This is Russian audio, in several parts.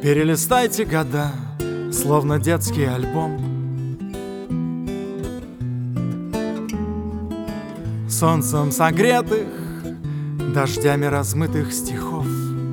Перелистайте года, словно детский альбом. Солнцем согретых, дождями размытых стихов.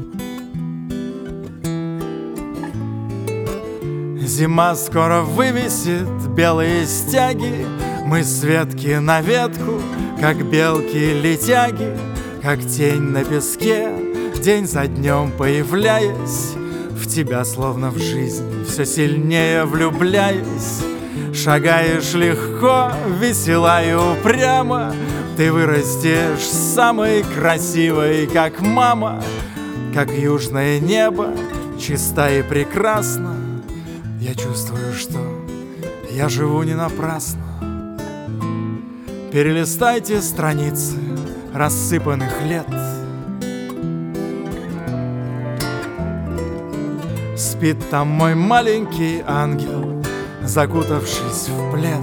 Зима скоро вывесит белые стяги, мы с ветки на ветку, как белки-летяги, как тень на песке, день за днем появляясь, в тебя словно в жизнь все сильнее влюбляясь. Шагаешь легко, весела и упрямо, ты вырастешь самой красивой, как мама, как южное небо, чиста и прекрасна. Я чувствую, что я живу не напрасно. Перелистайте страницы рассыпанных лет. Спит там мой маленький ангел, закутавшись в плед.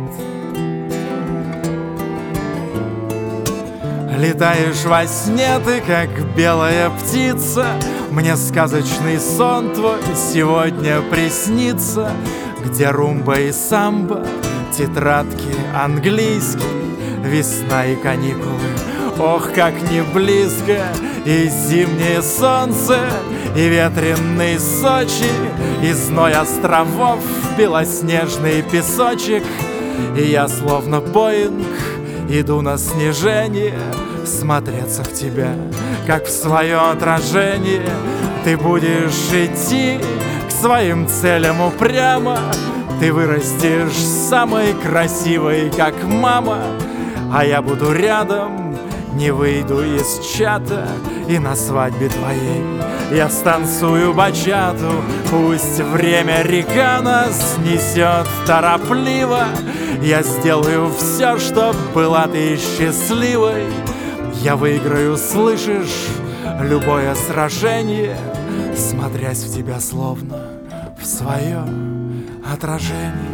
Летаешь во сне ты, как белая птица, мне сказочный сон твой сегодня приснится, где румба и самбо, тетрадки английские, весна и каникулы, ох, как не близко, и зимнее солнце, и ветреный Сочи, и зной островов, белоснежный песочек. И я словно Боинг иду на снижение, смотреться в тебя, как в свое отражение. Ты будешь идти к своим целям упрямо, ты вырастешь самой красивой, как мама, а я буду рядом, не выйду из чата, и на свадьбе твоей я станцую бачату. Пусть время река нас несет торопливо, я сделаю все, чтоб была ты счастливой. Я выиграю, слышишь, любое сражение, смотрясь в тебя словно в свое отражение.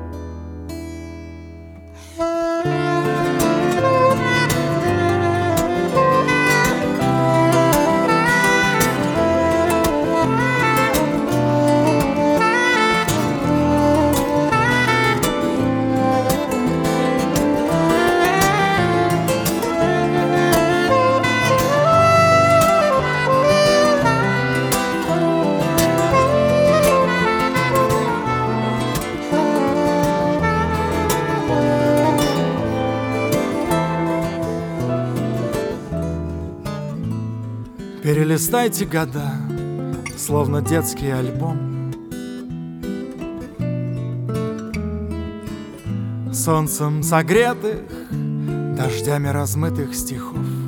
Перелистайте года, словно детский альбом. Солнцем согретых, дождями размытых стихов.